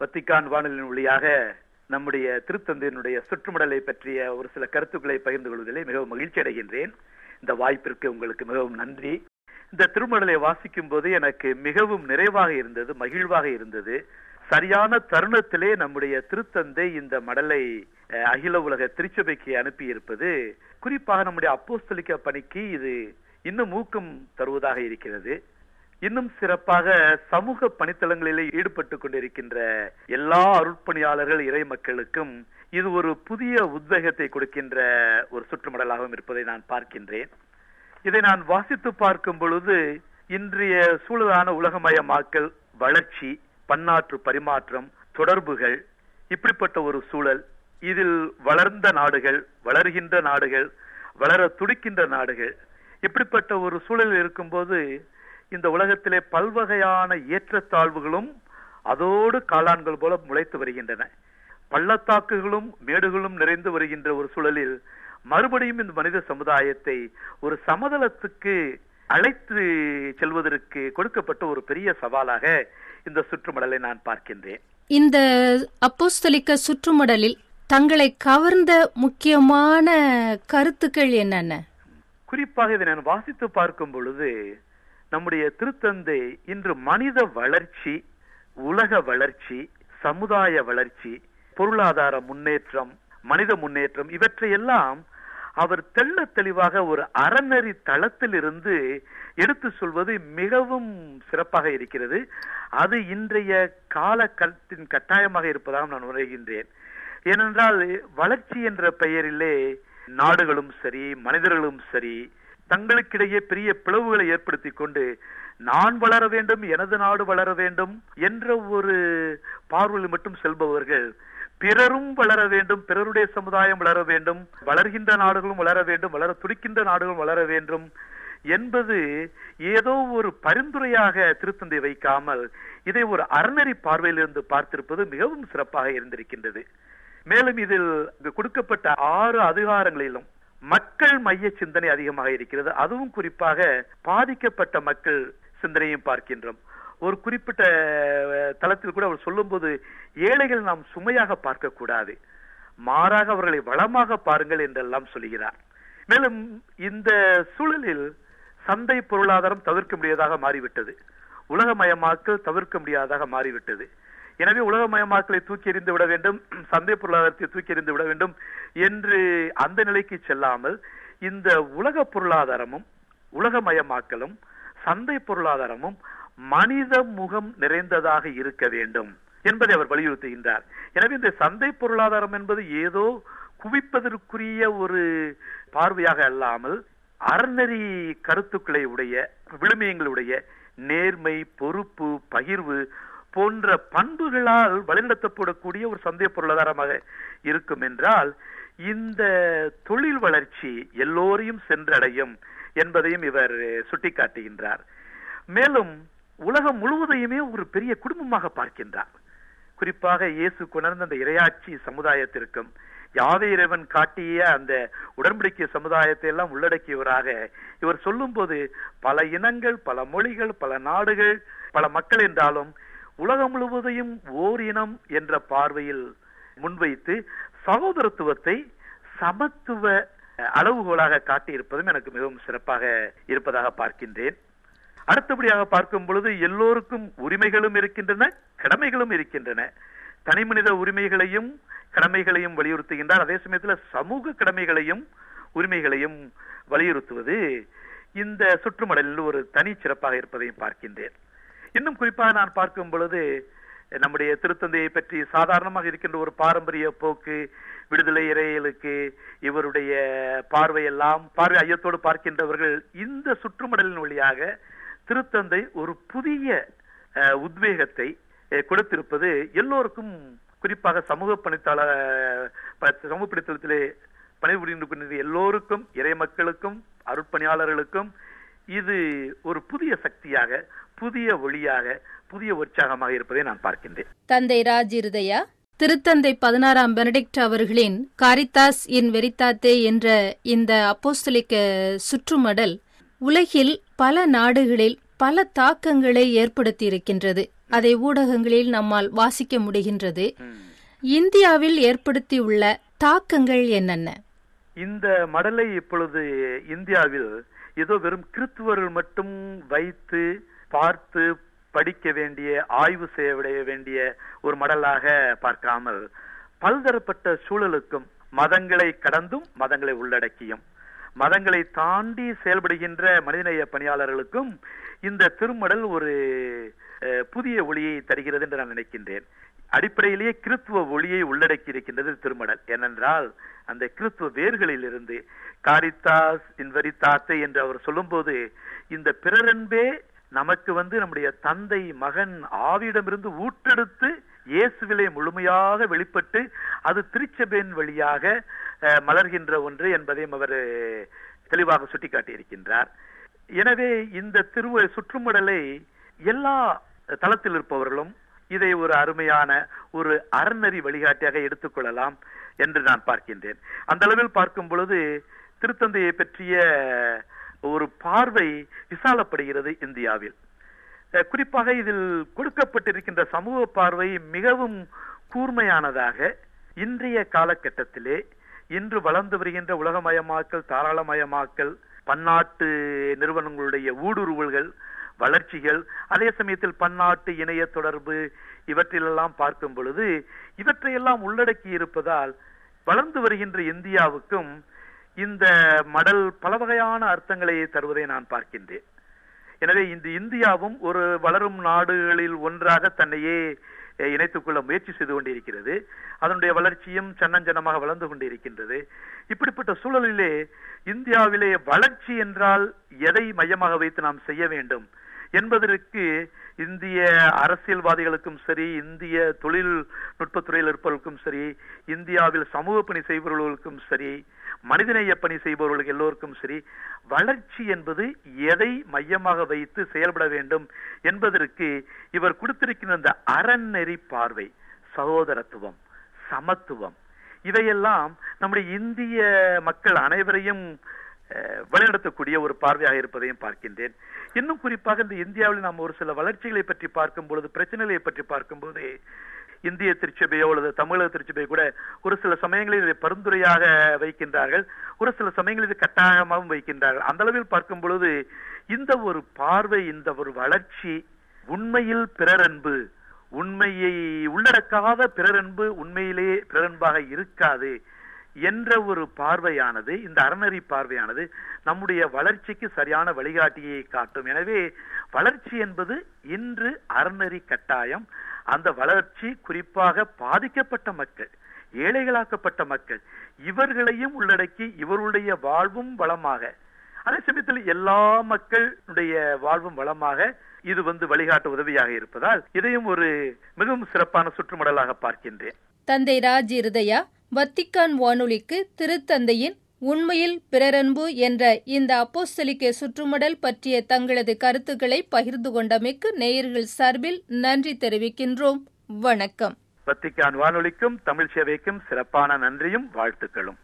Vatican வானொலியின் வழியாக நம்முடைய திருத்தந்தையினுடைய சுற்றுமடலை பற்றிய ஒரு சில கருத்துக்களை பகிர்ந்து கொள்வதிலே மிகவும் மகிழ்ச்சி அடைகின்றேன். இந்த வாய்ப்பிற்கு உங்களுக்கு மிகவும் நன்றி. இந்த திருமடலை வாசிக்கும் போது எனக்கு மிகவும் நிறைவாக இருந்தது, மகிழ்வாக இருந்தது. சரியான தருணத்திலே நம்முடைய திருத்தந்தை இந்த மடலை அகில உலக திருச்சபைக்கு அனுப்பி இருப்பது குறிப்பாக நம்முடைய அப்போஸ்தலிக்க பணிக்கு இது இன்னும் ஊக்கம் தருவதாக இருக்கிறது. இன்னும் சிறப்பாக சமூக பணித்தளங்களிலே ஈடுபட்டு கொண்டிருக்கின்ற எல்லா அருட்பணியாளர்கள் இறை மக்களுக்கும் இது ஒரு புதிய உத்வேகத்தை கொடுக்கின்ற ஒரு சுற்றுமடலாகவும் இருப்பதை நான் பார்க்கின்றேன். இதை நான் வாசித்து பார்க்கும் பொழுது இன்றைய சூழலான உலகமயமாக்கல், வளர்ச்சி, பன்னாற்று பரிமாற்றம், தொடர்புகள், இப்படிப்பட்ட ஒரு சூழல், இதில் வளர்ந்த நாடுகள், வளர்கின்ற நாடுகள், வளர துடிக்கின்ற நாடுகள், இப்படிப்பட்ட ஒரு சூழலில் இருக்கும்போது இந்த உலகத்திலே பல்வகையான ஏற்றத்தாழ்வுகளும் அதோடு காளான்கள் போல முளைத்து வருகின்றன. பள்ளத்தாக்குகளும் மேடுகளும் நிறைந்து வருகின்ற ஒரு சூழலில் மறுபடியும் இந்த மனித சமுதாயத்தை ஒரு சமதளத்துக்கு அழைத்து செல்வதற்கு கொடுக்கப்பட்ட ஒரு பெரிய சவாலாக இந்த சுற்றுமடலை நான் பார்க்கின்றேன். இந்த அப்போஸ்தலிக்க சுற்றுமடலில் தங்களை கவர்ந்த முக்கியமான கருத்துக்கள் என்னென்ன? குறிப்பாக இதை நான் வாசித்து பார்க்கும் பொழுது நம்முடைய திருத்தந்தை இன்று மனித வளர்ச்சி, உலக வளர்ச்சி, சமுதாய வளர்ச்சி, பொருளாதார முன்னேற்றம், மனித முன்னேற்றம், இவற்றையெல்லாம் அவர் தெள்ள தெளிவாக ஒரு அறநெறி தளத்தில் இருந்து எடுத்து சொல்வது மிகவும் சிறப்பாக இருக்கிறது. அது இன்றைய காலகட்டத்தின் கட்டாயமாக இருப்பதாக நான் உணர்கின்றேன். ஏனென்றால் வளர்ச்சி என்ற பெயரிலே நாடுகளும் சரி, மனிதர்களும் சரி, தங்களுக்கிடையே பெரிய பிளவுகளை ஏற்படுத்தி கொண்டு நான் வளர வேண்டும், எனது நாடு வளர வேண்டும் என்ற ஒரு பார்வையில் மட்டும் செல்பவர்கள் பிறரும் வளர வேண்டும், பிறருடைய சமுதாயம் வளர வேண்டும், வளர்கின்ற நாடுகளும் வளர வேண்டும், வளர துடிக்கின்ற நாடுகளும் வளர வேண்டும் என்பது ஏதோ ஒரு பரிந்துரையாக திருத்தந்தை வைக்காமல் இதை ஒரு அறநெறி பார்வையிலிருந்து பார்த்திருப்பது மிகவும் சிறப்பாக இருந்திருக்கின்றது. மேலும் இதில் கொடுக்கப்பட்ட 6 அதிகாரங்களிலும் மக்கள் மைய சிந்தனை அதிகமாக இருக்கிறது. அதுவும் குறிப்பாக பாதிக்கப்பட்ட மக்கள் சிந்தனையும் பார்க்கின்றோம். ஒரு குறிப்பிட்ட தளத்தில் கூட அவர் சொல்லும் போது ஏழைகள் நாம் சுமையாக பார்க்க கூடாது, மாறாக அவர்களை வளமாக பாருங்கள் என்றெல்லாம் சொல்கிறார். மேலும் இந்த சூழலில் சந்தை பொருளாதாரம் தவிர்க்க முடியாததாக மாறிவிட்டது, உலகமயமாக்கல் தவிர்க்க முடியாததாக மாறிவிட்டது. எனவே உலகமயமாக்கலை தூக்கி எறிந்து விட வேண்டும், சந்தை பொருளாதாரத்தை தூக்கி எறிந்து விட வேண்டும் என்று அந்த நிலைக்கு செல்லாமல் இந்த உலக பொருளாதாரமும் உலகமயமாக்கலும் சந்தை பொருளாதாரமும் மனித முகம் நிறைந்ததாக இருக்க வேண்டும் என்பதை அவர் வலியுறுத்துகின்றார். எனவே இந்த சந்தை பொருளாதாரம் என்பது ஏதோ குவிப்பதற்குரிய ஒரு பார்வையாக அல்லாமல் அறநெறி கருத்துக்களை உடைய, விழுமியங்களுடைய, நேர்மை, பொறுப்பு, பகிர்வு போன்ற பண்புகளால் வழிநடத்தப்படக்கூடிய ஒரு சந்தை பொருளாதாரமாக இருக்கும் என்றால் இந்த தொழில் வளர்ச்சி எல்லோரையும் சென்றடையும் என்பதையும் இவர் சுட்டிக்காட்டுகின்றார். மேலும் உலகம் முழுவதையுமே ஒரு பெரிய குடும்பமாக பார்க்கின்றார். குறிப்பாக இயேசு கொணர்ந்த அந்த இறையாட்சி சமுதாயத்திற்கும் யாவே இறைவன் காட்டிய அந்த உடன்படிக்கை சமுதாயத்தை எல்லாம் உள்ளடக்கியவராக இவர் சொல்லும் போது பல இனங்கள், பல மொழிகள், பல நாடுகள், பல மக்கள் என்றாலும் உலகம் முழுவதையும் ஓர் இனம் என்ற பார்வையில் முன்வைத்து சகோதரத்துவத்தை சமத்துவ அளவுகோலாக காட்டியிருப்பதும் எனக்கு மிகவும் சிறப்பாக இருப்பதாக பார்க்கின்றேன். அடுத்தபடியாக பார்க்கும் பொழுது எல்லோருக்கும் உரிமைகளும் இருக்கின்றன, கடமைகளும் இருக்கின்றன. தனி மனித உரிமைகளையும் கடமைகளையும் வலியுறுத்துகின்றார். அதே சமயத்தில் சமூக கடமைகளையும் உரிமைகளையும் வலியுறுத்துவது இந்த சுற்றுமடலில் ஒரு தனி சிறப்பாக இருப்பதையும் பார்க்கின்றேன். இன்னும் குறிப்பாக நான் பார்க்கும் பொழுது நம்முடைய திருத்தந்தையை பற்றி சாதாரணமாக இருக்கின்ற ஒரு பாரம்பரிய போக்கு, விடுதலை இறையலுக்கு இவருடைய பார்வையெல்லாம் பார்வை ஐயத்தோடு பார்க்கின்றவர்கள் இந்த சுற்றுமடலின் வழியாக திருத்தந்தை ஒரு புதிய உத்வேகத்தை கொடுத்திருப்பது எல்லோருக்கும், குறிப்பாக சமூக பணித்தளத்திலே பணிபுரிந்து கொண்டிருக்கிற எல்லோருக்கும், இறை மக்களுக்கும், அருட்பணியாளர்களுக்கும் இது ஒரு புதிய சக்தியாக, புதிய ஒளியாக, புதிய உற்சாகமாக இருப்பதை நான் பார்க்கின்றேன். தந்தை ராஜிருதயா, திருத்தந்தை 16ஆம் பெனடிக்ட் அவர்களின் காரித்தாஸ் இன் வெரிதாத்தே என்ற இந்த அப்போஸ்தலிக்க சுற்றுமடல் உலகில் பல நாடுகளில் பல தாக்கங்களை ஏற்படுத்தி இருக்கின்றது. அதை ஊடகங்களில் நம்மால் வாசிக்க முடிகின்றது. இந்தியாவில் ஏற்படுத்தியுள்ள தாக்கங்கள் என்னென்ன? இந்த மடலை இப்பொழுது இந்தியாவில் ஏதோ வெறும் கிறிஸ்துவர்கள் மட்டும் வைத்து பார்த்து படிக்க வேண்டிய, ஆய்வு செய்ய வேண்டிய ஒரு மடலாக பார்க்காமல், பல்தரப்பட்ட சூழலுக்கும், மதங்களை கடந்தும் மதங்களை உள்ளடக்கியும், மதங்களை தாண்டி செயல்படுகின்ற மனிதநேய பணியாளர்களுக்கும் இந்த திருமடல் ஒரு புதிய ஒளியை தருகிறது என்று நான் நினைக்கின்றேன். அடிப்படையிலேயே கிறிஸ்துவ ஒளியை உள்ளடக்கி இருக்கின்றது திருமடல். ஏனென்றால் அந்த கிறிஸ்துவ வேர்களில் இருந்து காரித்தாஸ் இன் வெரிதாத்தே என்று அவர் சொல்லும்போது, இந்த பிறரன்பே நமக்கு நம்முடைய தந்தை மகன் ஆவியிடமிருந்து ஊற்றெடுத்து இயேசுவிலே முழுமையாக வெளிப்பட்டு அது திருச்சபையின் வழியாக மலர்கின்ற ஒன்று என்பதையும் அவர் தெளிவாக சுட்டிக்காட்டி இருக்கின்றார். எனவே இந்த சுற்றுமடலை எல்லா தளத்தில் இருப்பவர்களும் இதை ஒரு அருமையான ஒரு அறநெறி வழிகாட்டியாக எடுத்துக்கொள்ளலாம் என்று நான் பார்க்கின்றேன். அந்த அளவில் பார்க்கும் பொழுது திருத்தந்தையை பற்றிய ஒரு பார்வை விசாலப்படுகிறது இந்தியாவில். குறிப்பாக இதில் கொடுக்கப்பட்டிருக்கின்ற சமூக பார்வை மிகவும் கூர்மையானதாக, இன்றைய காலகட்டத்திலே இன்று வளர்ந்து வருகின்ற உலகமயமாக்கல், தாராளமயமாக்கல், பன்னாட்டு நிறுவனங்களுடைய ஊடுருவல்கள், வளர்ச்சிகள், அதே சமயத்தில் பன்னாட்டு இணைய தொடர்பு, இவற்றிலெல்லாம் பார்க்கும் பொழுது இவற்றையெல்லாம் உள்ளடக்கி இருப்பதால் வளர்ந்து வருகின்ற இந்தியாவுக்கும் இந்த மடல் பல வகையான அர்த்தங்களை தருவதை நான் பார்க்கின்றேன். எனவே இந்த இந்தியாவும் ஒரு வளரும் நாடுகளில் ஒன்றாக தன்னையே இணைத்துக் கொள்ள முயற்சி செய்து கொண்டிருக்கிறது. அதனுடைய வளர்ச்சியும் சன்னஞ்சனமாக வளர்ந்து கொண்டிருக்கின்றது. இப்படிப்பட்ட சூழலிலே இந்தியாவிலே வளர்ச்சி என்றால் எதை மையமாக வைத்து நாம் செய்ய வேண்டும் என்பதற்கு இந்திய அரசியல்வாதிகளுக்கும் சரி, இந்திய தொழில்நுட்பத்துறையில் இருப்பவர்களுக்கும் சரி, இந்தியாவில் சமூக பணி செய்பவர்களுக்கும் சரி, மனிதநேய பணி செய்பவர்களுக்கு எல்லோருக்கும் சரி, வளர்ச்சி என்பது எதை மையமாக வைத்து செயல்பட வேண்டும் என்பதற்கு இவர் கொடுத்திருக்கிற இந்த அறநெறி பார்வை, சகோதரத்துவம், சமத்துவம், இவையெல்லாம் நம்முடைய இந்திய மக்கள் அனைவரையும் வழிநடத்தக்கூடிய ஒரு பார்வையாக இருப்பதையும் பார்க்கின்றேன். இன்னும் குறிப்பாக இந்த இந்தியாவில் நாம் ஒரு சில வளர்ச்சிகளை பற்றி பார்க்கும் பொழுது, பிரச்சனைகளை பற்றி பார்க்கும் போது, இந்திய திருச்சபையோ அல்லது தமிழக திருச்சபை கூட ஒரு சில சமயங்களில் இதை பரிந்துரையாக வைக்கின்றார்கள், ஒரு சில சமயங்களில் இது கட்டாயமாகவும் வைக்கின்றார்கள். அந்த அளவில் பார்க்கும் பொழுது இந்த ஒரு பார்வை, இந்த ஒரு வளர்ச்சி, உண்மையில் பிறரன்பு, உண்மையை உள்ளடக்காத பிறரன்பு உண்மையிலேயே பிறரன்பாக இருக்காது என்ற ஒரு பார்வையானது, இந்த அறநெறி பார்வையானது நம்முடைய வளர்ச்சிக்கு சரியான வழிகாட்டியை காட்டும். எனவே வளர்ச்சி என்பது இன்று அறநெறி கட்டாயம். அந்த வளர்ச்சி குறிப்பாக பாதிக்கப்பட்ட மக்கள், ஏழைகளாக்கப்பட்ட மக்கள், இவர்களையும் உள்ளடக்கி இவருடைய வாழ்வும் வளமாக, அதே சமயத்தில் எல்லா மக்களுடைய வாழ்வும் வளமாக இது வழிகாட்ட உதவியாக இருப்பதால் இதையும் ஒரு மிகவும் சிறப்பான சுற்றுமடலாக பார்க்கின்றேன். தந்தை ராஜ் இருதயா, வத்திக்கான் வானொலிக்கு திருத்தந்தையின் உண்மையில் பிறரன்பு என்ற இந்த அப்போஸ்தலிக்க சுற்றுமடல் பற்றிய தங்களது கருத்துக்களை பகிர்ந்து கொண்டமைக்கு நேயர்கள் சார்பில் நன்றி தெரிவிக்கின்றோம். வணக்கம். வத்திக்கான் வானொலிக்கும் தமிழ் சேவைக்கும் சிறப்பான நன்றியும் வாழ்த்துக்களும்.